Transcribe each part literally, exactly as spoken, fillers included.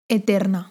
eterna.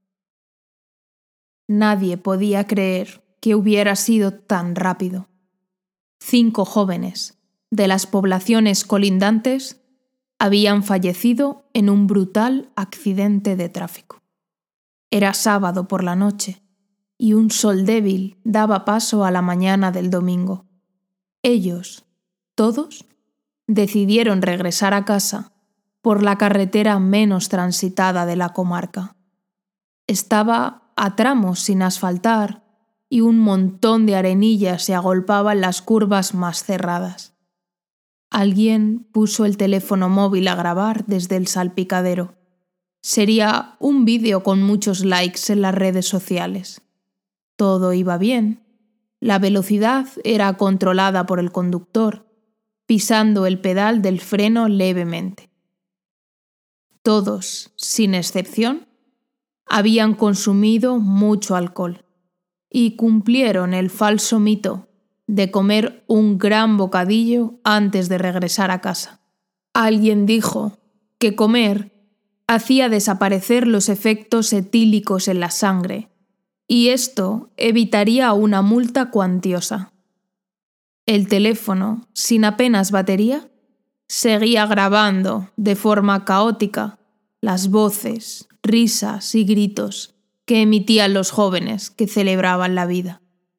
Nadie podía creer que hubiera sido tan rápido. Cinco jóvenes de las poblaciones colindantes habían fallecido en un brutal accidente de tráfico. Era sábado por la noche y un sol débil daba paso a la mañana del domingo. Ellos, todos, decidieron regresar a casa por la carretera menos transitada de la comarca. Estaba a tramos sin asfaltar y un montón de arenilla se agolpaba en las curvas más cerradas. Alguien puso el teléfono móvil a grabar desde el salpicadero. Sería un vídeo con muchos likes en las redes sociales. Todo iba bien. La velocidad era controlada por el conductor, pisando el pedal del freno levemente. Todos, sin excepción, habían consumido mucho alcohol y cumplieron el falso mito de comer un gran bocadillo antes de regresar a casa. Alguien dijo que comer hacía desaparecer los efectos etílicos en la sangre y esto evitaría una multa cuantiosa. El teléfono, sin apenas batería, seguía grabando de forma caótica las voces, risas y gritos que emitían los jóvenes que celebraban la vida.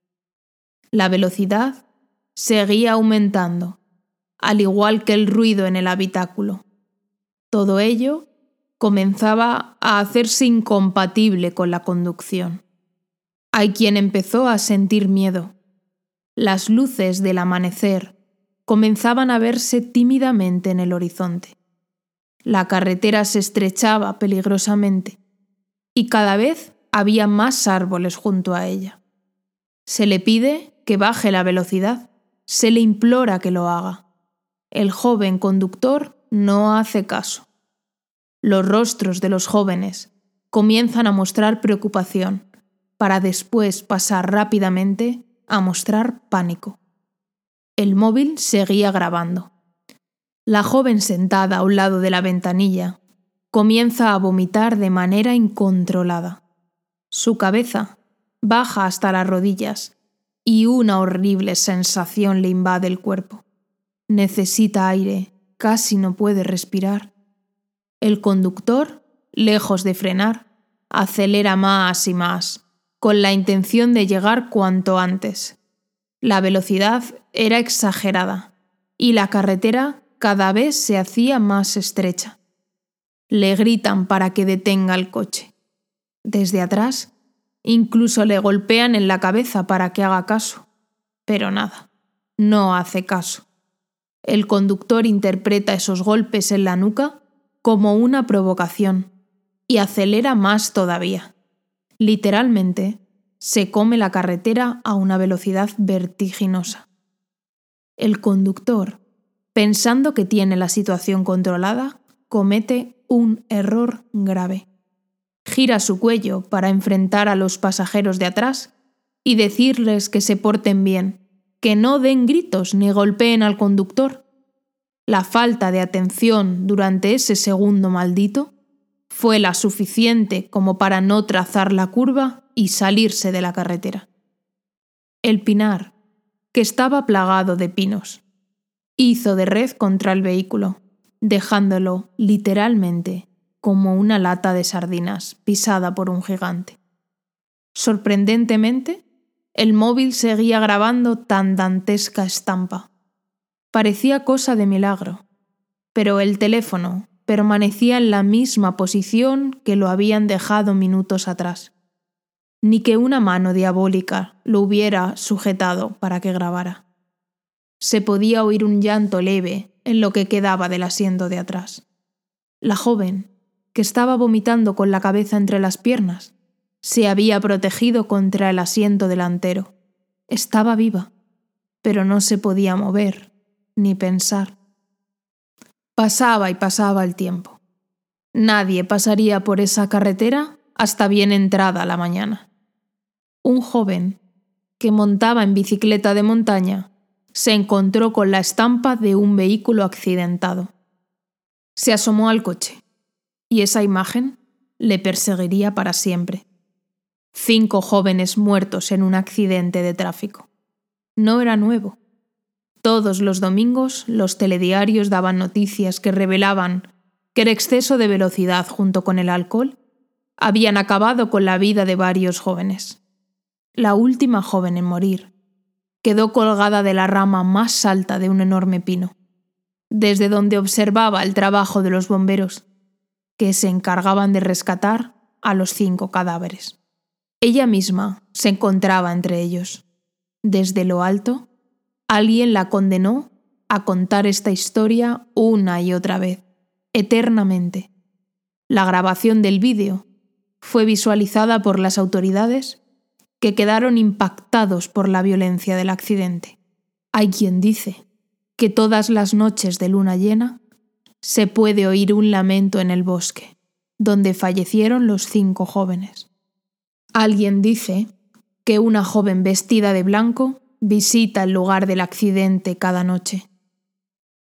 La velocidad seguía aumentando, al igual que el ruido en el habitáculo. Todo ello comenzaba a hacerse incompatible con la conducción. Hay quien empezó a sentir miedo. Las luces del amanecer comenzaban a verse tímidamente en el horizonte. La carretera se estrechaba peligrosamente y cada vez había más árboles junto a ella. Se le pide que baje la velocidad, se le implora que lo haga. El joven conductor no hace caso. Los rostros de los jóvenes comienzan a mostrar preocupación, para después pasar rápidamente a mostrar pánico. El móvil seguía grabando. La joven sentada a un lado de la ventanilla comienza a vomitar de manera incontrolada. Su cabeza baja hasta las rodillas y una horrible sensación le invade el cuerpo. Necesita aire, casi no puede respirar. El conductor, lejos de frenar, acelera más y más, con la intención de llegar cuanto antes. La velocidad era exagerada y la carretera cada vez se hacía más estrecha. Le gritan para que detenga el coche. Desde atrás, incluso le golpean en la cabeza para que haga caso. Pero nada, no hace caso. El conductor interpreta esos golpes en la nuca como una provocación y acelera más todavía. Literalmente, se come la carretera a una velocidad vertiginosa. El conductor, pensando que tiene la situación controlada, comete un error grave. Gira su cuello para enfrentar a los pasajeros de atrás y decirles que se porten bien, que no den gritos ni golpeen al conductor. La falta de atención durante ese segundo maldito fue la suficiente como para no trazar la curva y salirse de la carretera. El pinar, que estaba plagado de pinos, hizo de red contra el vehículo, dejándolo literalmente como una lata de sardinas pisada por un gigante. Sorprendentemente, el móvil seguía grabando tan dantesca estampa. Parecía cosa de milagro, pero el teléfono permanecía en la misma posición que lo habían dejado minutos atrás. Ni que una mano diabólica lo hubiera sujetado para que grabara. Se podía oír un llanto leve en lo que quedaba del asiento de atrás. La joven, que estaba vomitando con la cabeza entre las piernas, se había protegido contra el asiento delantero. Estaba viva, pero no se podía mover ni pensar. Pasaba y pasaba el tiempo. Nadie pasaría por esa carretera hasta bien entrada la mañana. Un joven, que montaba en bicicleta de montaña, se encontró con la estampa de un vehículo accidentado. Se asomó al coche, y esa imagen le perseguiría para siempre. Cinco jóvenes muertos en un accidente de tráfico. No era nuevo. Todos los domingos los telediarios daban noticias que revelaban que el exceso de velocidad junto con el alcohol habían acabado con la vida de varios jóvenes. La última joven en morir quedó colgada de la rama más alta de un enorme pino, desde donde observaba el trabajo de los bomberos, que se encargaban de rescatar a los cinco cadáveres. Ella misma se encontraba entre ellos. Desde lo alto, alguien la condenó a contar esta historia una y otra vez, eternamente. La grabación del vídeo fue visualizada por las autoridades, que quedaron impactados por la violencia del accidente. Hay quien dice que todas las noches de luna llena se puede oír un lamento en el bosque, donde fallecieron los cinco jóvenes. Alguien dice que una joven vestida de blanco visita el lugar del accidente cada noche.